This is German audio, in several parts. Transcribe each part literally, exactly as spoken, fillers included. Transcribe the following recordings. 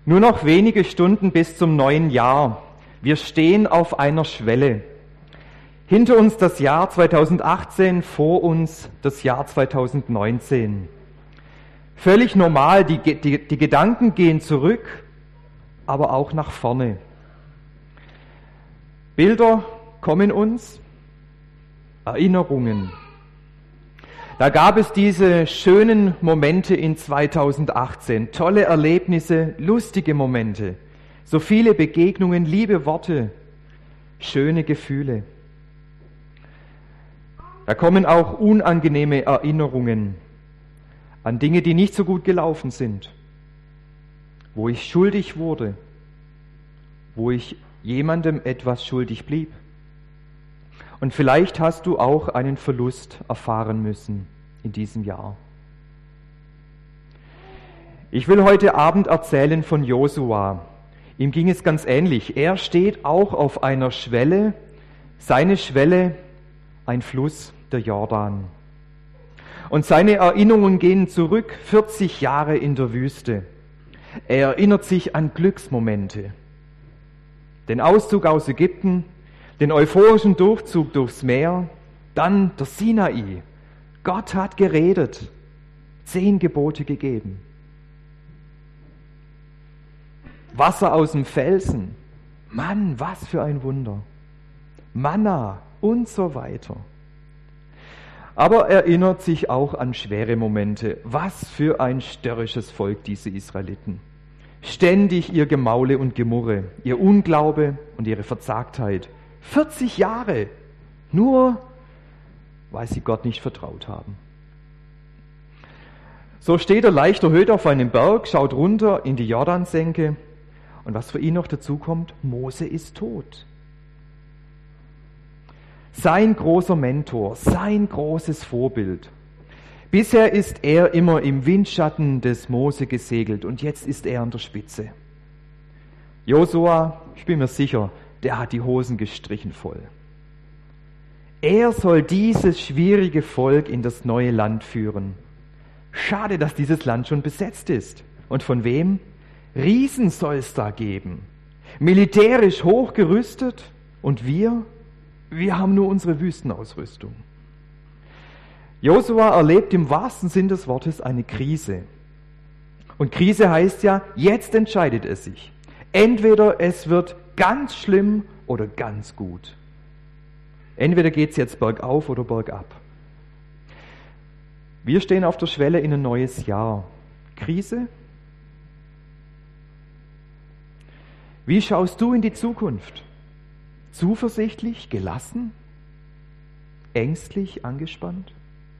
Nur noch wenige Stunden bis zum neuen Jahr. Wir stehen auf einer Schwelle. Hinter uns das Jahr zweitausendachtzehn, vor uns das Jahr zweitausendneunzehn. Völlig normal, die, die, die Gedanken gehen zurück, aber auch nach vorne. Bilder kommen uns, Erinnerungen. Da gab es diese schönen Momente in zweitausendachtzehn, tolle Erlebnisse, lustige Momente, so viele Begegnungen, liebe Worte, schöne Gefühle. Da kommen auch unangenehme Erinnerungen an Dinge, die nicht so gut gelaufen sind, wo ich schuldig wurde, wo ich jemandem etwas schuldig blieb. Und vielleicht hast du auch einen Verlust erfahren müssen in diesem Jahr. Ich will heute Abend erzählen von Josua. Ihm ging es ganz ähnlich. Er steht auch auf einer Schwelle, seine Schwelle, ein Fluss, der Jordan. Und seine Erinnerungen gehen zurück, vierzig Jahre in der Wüste. Er erinnert sich an Glücksmomente. Den Auszug aus Ägypten, den euphorischen Durchzug durchs Meer, dann der Sinai. Gott hat geredet, zehn Gebote gegeben. Wasser aus dem Felsen, Mann, was für ein Wunder. Manna und so weiter. Aber er erinnert sich auch an schwere Momente. Was für ein störrisches Volk diese Israeliten. Ständig ihr Gemaule und Gemurre, ihr Unglaube und ihre Verzagtheit. vierzig Jahre, nur weil sie Gott nicht vertraut haben. So steht er leicht erhöht auf einem Berg, schaut runter in die Jordansenke und was für ihn noch dazu kommt, Mose ist tot. Sein großer Mentor, sein großes Vorbild. Bisher ist er immer im Windschatten des Mose gesegelt und jetzt ist er an der Spitze. Josua, ich bin mir sicher, der hat die Hosen gestrichen voll. Er soll dieses schwierige Volk in das neue Land führen. Schade, dass dieses Land schon besetzt ist. Und von wem? Riesen soll es da geben. Militärisch hochgerüstet. Und wir? Wir haben nur unsere Wüstenausrüstung. Josua erlebt im wahrsten Sinn des Wortes eine Krise. Und Krise heißt ja, jetzt entscheidet es sich. Entweder es wird ganz schlimm oder ganz gut. Entweder geht es jetzt bergauf oder bergab. Wir stehen auf der Schwelle in ein neues Jahr. Krise? Wie schaust du in die Zukunft? Zuversichtlich, gelassen? Ängstlich, angespannt?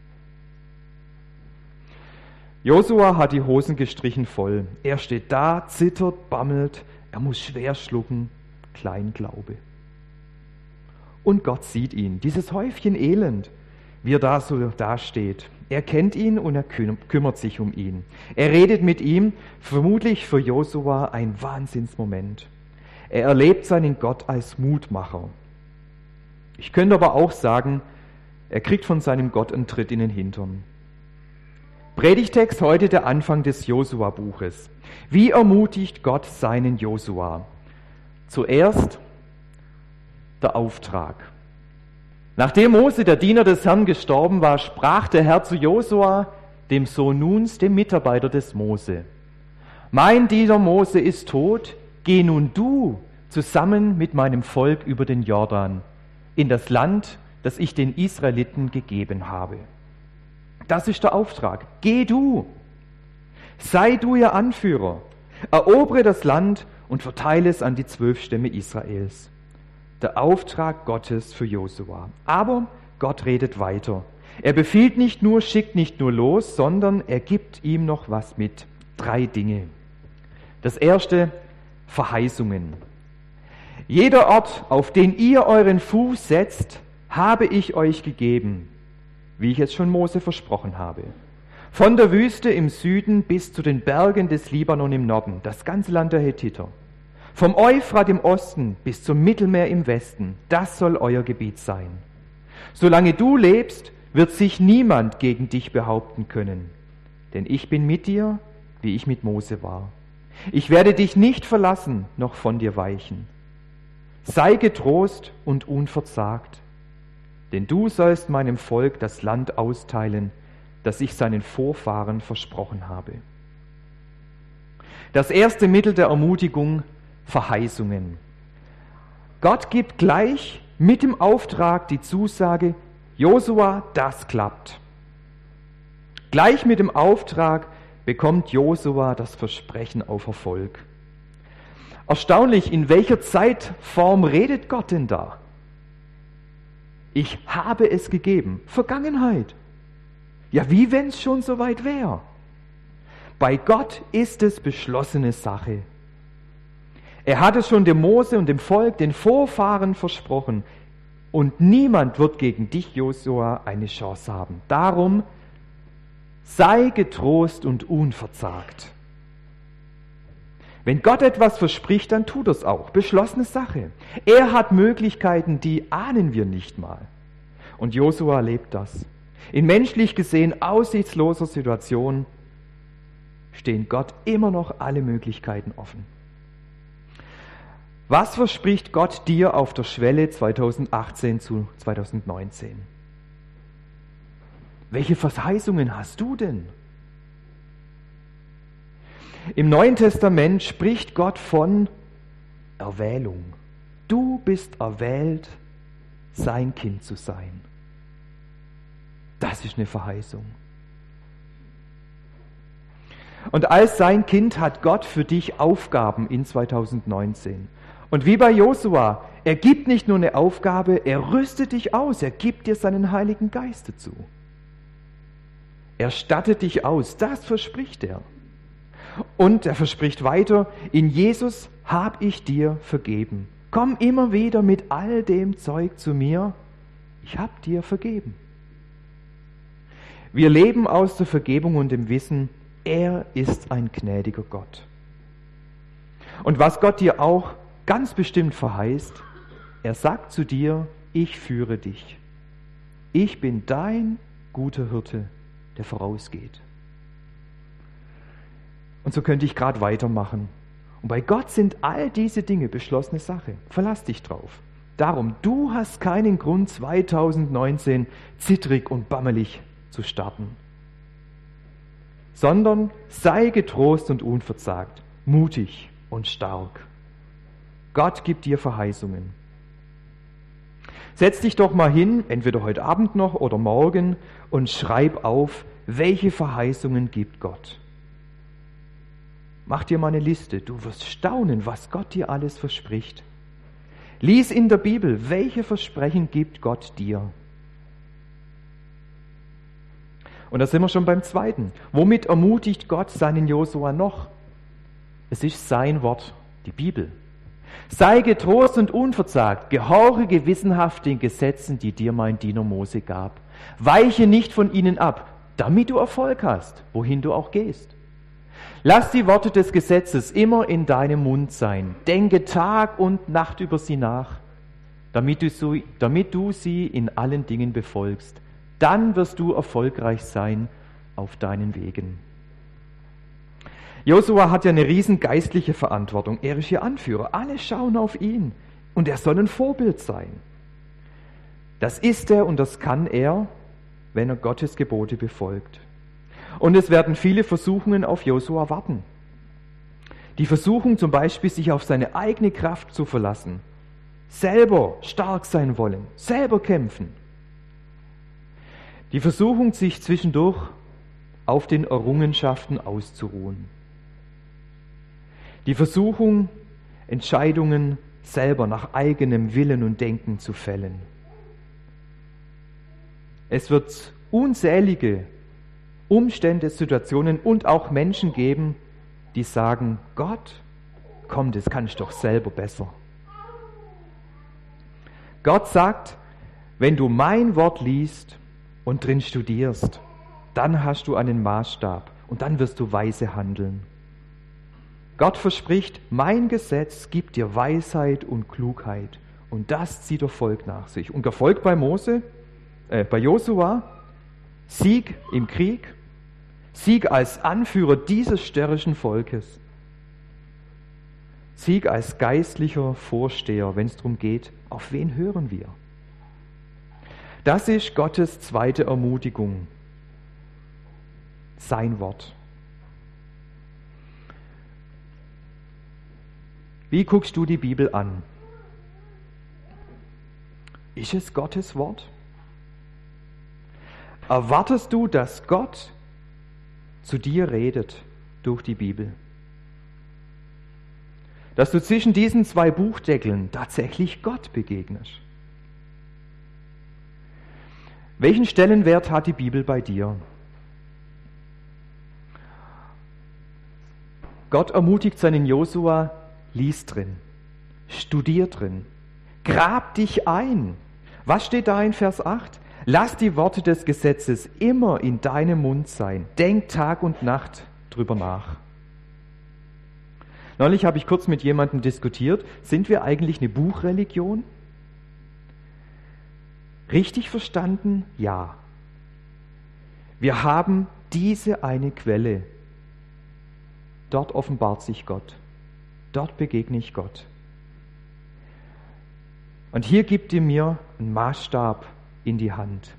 Josua hat die Hosen gestrichen voll. Er steht da, zittert, bammelt, er muss schwer schlucken, Kleinglaube. Und Gott sieht ihn, dieses Häufchen Elend, wie er da so dasteht. Er kennt ihn und er kümmert sich um ihn. Er redet mit ihm, vermutlich für Josua ein Wahnsinnsmoment. Er erlebt seinen Gott als Mutmacher. Ich könnte aber auch sagen, er kriegt von seinem Gott einen Tritt in den Hintern. Predigtext heute der Anfang des Josua-Buches. Wie ermutigt Gott seinen Josua? Zuerst der Auftrag. Nachdem Mose, der Diener des Herrn, gestorben war, sprach der Herr zu Josua, dem Sohn Nuns, dem Mitarbeiter des Mose: Mein Diener Mose ist tot, geh nun du zusammen mit meinem Volk über den Jordan in das Land, das ich den Israeliten gegeben habe. Das ist der Auftrag. Geh du. Sei du ihr Anführer. Erobere das Land und verteile es an die zwölf Stämme Israels. Der Auftrag Gottes für Josua. Aber Gott redet weiter. Er befiehlt nicht nur, schickt nicht nur los, sondern er gibt ihm noch was mit. Drei Dinge. Das erste, Verheißungen. Jeder Ort, auf den ihr euren Fuß setzt, habe ich euch gegeben, wie ich es schon Mose versprochen habe. Von der Wüste im Süden bis zu den Bergen des Libanon im Norden, das ganze Land der Hethiter. Vom Euphrat im Osten bis zum Mittelmeer im Westen, das soll euer Gebiet sein. Solange du lebst, wird sich niemand gegen dich behaupten können. Denn ich bin mit dir, wie ich mit Mose war. Ich werde dich nicht verlassen, noch von dir weichen. Sei getrost und unverzagt, denn du sollst meinem Volk das Land austeilen, das ich seinen Vorfahren versprochen habe. Das erste Mittel der Ermutigung: Verheißungen. Gott gibt gleich mit dem Auftrag die Zusage: Josua, das klappt. Gleich mit dem Auftrag bekommt Josua das Versprechen auf Erfolg. Erstaunlich, in welcher Zeitform redet Gott denn da? Ich habe es gegeben. Vergangenheit. Ja, wie wenn es schon so weit wäre. Bei Gott ist es beschlossene Sache. Er hat es schon dem Mose und dem Volk, den Vorfahren versprochen. Und niemand wird gegen dich, Josua, eine Chance haben. Darum sei getrost und unverzagt. Wenn Gott etwas verspricht, dann tut er es auch. Beschlossene Sache. Er hat Möglichkeiten, die ahnen wir nicht mal. Und Josua lebt das. In menschlich gesehen aussichtsloser Situation stehen Gott immer noch alle Möglichkeiten offen. Was verspricht Gott dir auf der Schwelle zweitausendachtzehn zu zweitausendneunzehn? Welche Verheißungen hast du denn? Im Neuen Testament spricht Gott von Erwählung. Du bist erwählt, sein Kind zu sein. Das ist eine Verheißung. Und als sein Kind hat Gott für dich Aufgaben in zweitausendneunzehn. Und wie bei Josua, er gibt nicht nur eine Aufgabe, er rüstet dich aus, er gibt dir seinen Heiligen Geist dazu. Er stattet dich aus, das verspricht er. Und er verspricht weiter: In Jesus habe ich dir vergeben. Komm immer wieder mit all dem Zeug zu mir. Ich habe dir vergeben. Wir leben aus der Vergebung und dem Wissen, er ist ein gnädiger Gott. Und was Gott dir auch ganz bestimmt verheißt, er sagt zu dir: Ich führe dich. Ich bin dein guter Hirte, der vorausgeht. Und so könnte ich gerade weitermachen. Und bei Gott sind all diese Dinge beschlossene Sache. Verlass dich drauf. Darum, du hast keinen Grund, zweitausendneunzehn zittrig und bammelig zu starten. Sondern sei getrost und unverzagt, mutig und stark. Gott gibt dir Verheißungen. Setz dich doch mal hin, entweder heute Abend noch oder morgen, und schreib auf, welche Verheißungen gibt Gott. Mach dir mal eine Liste, du wirst staunen, was Gott dir alles verspricht. Lies in der Bibel, welche Versprechen gibt Gott dir. Und da sind wir schon beim Zweiten. Womit ermutigt Gott seinen Josua noch? Es ist sein Wort, die Bibel. Sei getrost und unverzagt, gehorche gewissenhaft den Gesetzen, die dir mein Diener Mose gab. Weiche nicht von ihnen ab, damit du Erfolg hast, wohin du auch gehst. Lass die Worte des Gesetzes immer in deinem Mund sein. Denke Tag und Nacht über sie nach, damit du, so, damit du sie in allen Dingen befolgst. Dann wirst du erfolgreich sein auf deinen Wegen. Josua hat ja eine riesen geistliche Verantwortung. Er ist ihr Anführer. Alle schauen auf ihn. Und er soll ein Vorbild sein. Das ist er und das kann er, wenn er Gottes Gebote befolgt. Und es werden viele Versuchungen auf Josua warten. Die Versuchung zum Beispiel, sich auf seine eigene Kraft zu verlassen. Selber stark sein wollen. Selber kämpfen. Die Versuchung, sich zwischendurch auf den Errungenschaften auszuruhen. Die Versuchung, Entscheidungen selber nach eigenem Willen und Denken zu fällen. Es wird unzählige Umstände, Situationen und auch Menschen geben, die sagen: Gott, komm, das kannst du doch selber besser. Gott sagt, wenn du mein Wort liest und drin studierst, dann hast du einen Maßstab und dann wirst du weise handeln. Gott verspricht, mein Gesetz gibt dir Weisheit und Klugheit und das zieht Erfolg nach sich. Und Erfolg bei Mose, äh, bei Josua, Sieg im Krieg, Sieg als Anführer dieses störrischen Volkes. Sieg als geistlicher Vorsteher, wenn es darum geht, auf wen hören wir? Das ist Gottes zweite Ermutigung. Sein Wort. Wie guckst du die Bibel an? Ist es Gottes Wort? Erwartest du, dass Gott zu dir redet durch die Bibel? Dass du zwischen diesen zwei Buchdeckeln tatsächlich Gott begegnest? Welchen Stellenwert hat die Bibel bei dir? Gott ermutigt seinen Josua, lies drin, studier drin, grab dich ein. Was steht da in Vers acht? Lass die Worte des Gesetzes immer in deinem Mund sein. Denk Tag und Nacht drüber nach. Neulich habe ich kurz mit jemandem diskutiert, sind wir eigentlich eine Buchreligion? Richtig verstanden? Ja. Wir haben diese eine Quelle. Dort offenbart sich Gott. Dort begegne ich Gott. Und hier gibt ihr mir einen Maßstab in die Hand.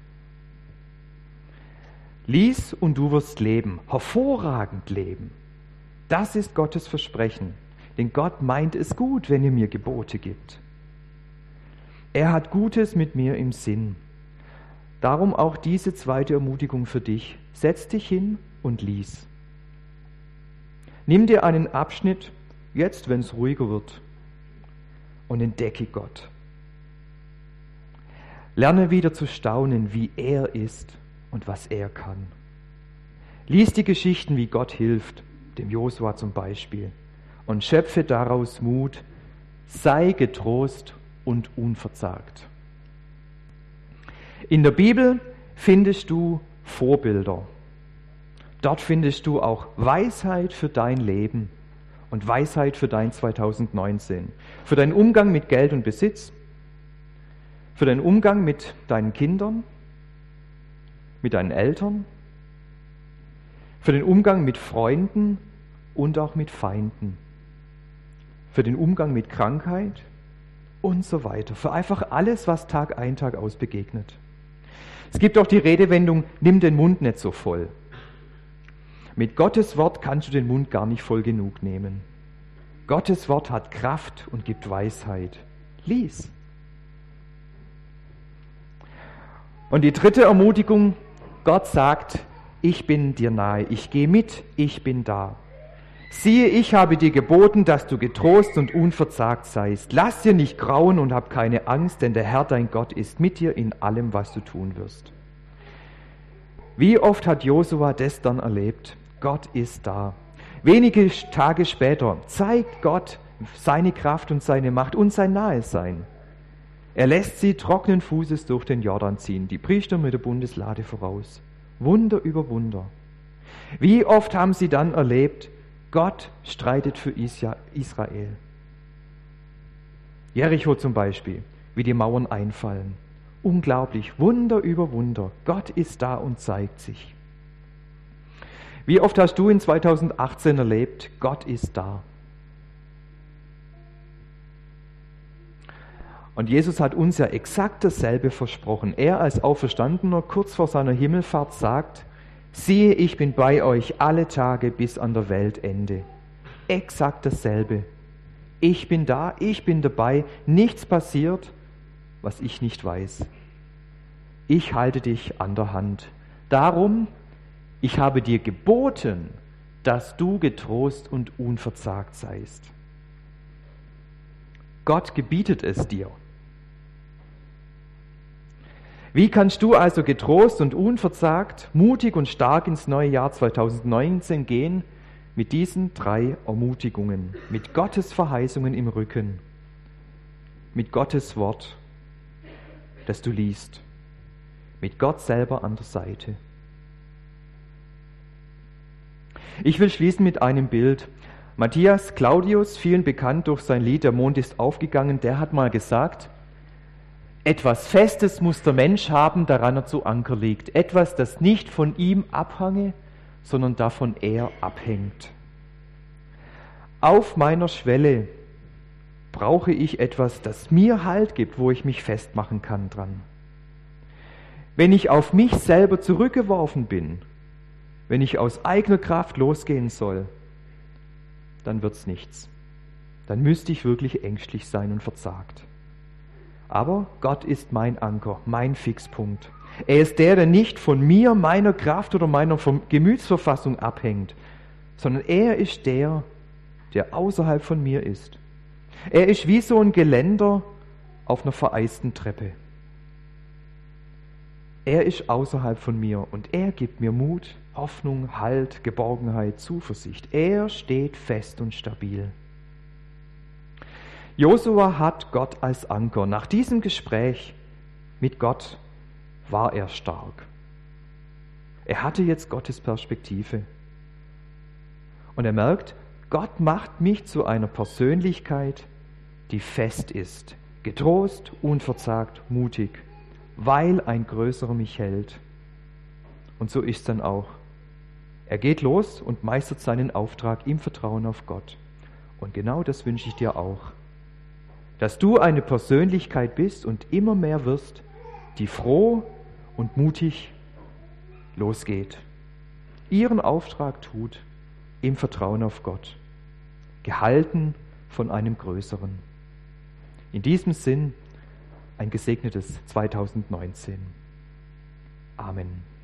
Lies und du wirst leben, hervorragend leben. Das ist Gottes Versprechen. Denn Gott meint es gut, wenn er mir Gebote gibt. Er hat Gutes mit mir im Sinn. Darum auch diese zweite Ermutigung für dich. Setz dich hin und lies. Nimm dir einen Abschnitt, jetzt wenn es ruhiger wird, und entdecke Gott. Lerne wieder zu staunen, wie er ist und was er kann. Lies die Geschichten, wie Gott hilft, dem Josua zum Beispiel, und schöpfe daraus Mut, sei getrost und unverzagt. In der Bibel findest du Vorbilder. Dort findest du auch Weisheit für dein Leben und Weisheit für dein zweitausendneunzehn, für deinen Umgang mit Geld und Besitz, für deinen Umgang mit deinen Kindern, mit deinen Eltern, für den Umgang mit Freunden und auch mit Feinden, für den Umgang mit Krankheit und so weiter, für einfach alles, was Tag ein, Tag aus begegnet. Es gibt auch die Redewendung, nimm den Mund nicht so voll. Mit Gottes Wort kannst du den Mund gar nicht voll genug nehmen. Gottes Wort hat Kraft und gibt Weisheit. Lies. Und die dritte Ermutigung, Gott sagt, ich bin dir nahe, ich gehe mit, ich bin da. Siehe, ich habe dir geboten, dass du getrost und unverzagt seist. Lass dir nicht grauen und hab keine Angst, denn der Herr, dein Gott, ist mit dir in allem, was du tun wirst. Wie oft hat Josua das dann erlebt? Gott ist da. Wenige Tage später zeigt Gott seine Kraft und seine Macht und sein Nahesein. Er lässt sie trockenen Fußes durch den Jordan ziehen, die Priester mit der Bundeslade voraus. Wunder über Wunder. Wie oft haben sie dann erlebt, Gott streitet für Israel. Jericho zum Beispiel, wie die Mauern einfallen. Unglaublich, Wunder über Wunder. Gott ist da und zeigt sich. Wie oft hast du in zweitausendachtzehn erlebt, Gott ist da. Und Jesus hat uns ja exakt dasselbe versprochen. Er als Auferstandener kurz vor seiner Himmelfahrt sagt, siehe, ich bin bei euch alle Tage bis an der Weltende. Exakt dasselbe. Ich bin da, ich bin dabei, nichts passiert, was ich nicht weiß. Ich halte dich an der Hand. Darum, ich habe dir geboten, dass du getrost und unverzagt seist. Gott gebietet es dir. Wie kannst du also getrost und unverzagt, mutig und stark ins neue Jahr zweitausendneunzehn gehen? Mit diesen drei Ermutigungen, mit Gottes Verheißungen im Rücken, mit Gottes Wort, das du liest, mit Gott selber an der Seite. Ich will schließen mit einem Bild. Matthias Claudius, vielen bekannt durch sein Lied Der Mond ist aufgegangen, der hat mal gesagt, etwas Festes muss der Mensch haben, daran er zu Anker liegt. Etwas, das nicht von ihm abhange, sondern davon er abhängt. Auf meiner Schwelle brauche ich etwas, das mir Halt gibt, wo ich mich festmachen kann dran. Wenn ich auf mich selber zurückgeworfen bin, wenn ich aus eigener Kraft losgehen soll, dann wird's nichts. Dann müsste ich wirklich ängstlich sein und verzagt. Aber Gott ist mein Anker, mein Fixpunkt. Er ist der, der nicht von mir, meiner Kraft oder meiner Gemütsverfassung abhängt, sondern er ist der, der außerhalb von mir ist. Er ist wie so ein Geländer auf einer vereisten Treppe. Er ist außerhalb von mir und er gibt mir Mut, Hoffnung, Halt, Geborgenheit, Zuversicht. Er steht fest und stabil. Josua hat Gott als Anker. Nach diesem Gespräch mit Gott war er stark. Er hatte jetzt Gottes Perspektive. Und er merkt, Gott macht mich zu einer Persönlichkeit, die fest ist, getrost, unverzagt, mutig, weil ein Größerer mich hält. Und so ist dann auch. Er geht los und meistert seinen Auftrag im Vertrauen auf Gott. Und genau das wünsche ich dir auch. Dass du eine Persönlichkeit bist und immer mehr wirst, die froh und mutig losgeht, ihren Auftrag tut, im Vertrauen auf Gott, gehalten von einem Größeren. In diesem Sinn ein gesegnetes zweitausendneunzehn. Amen.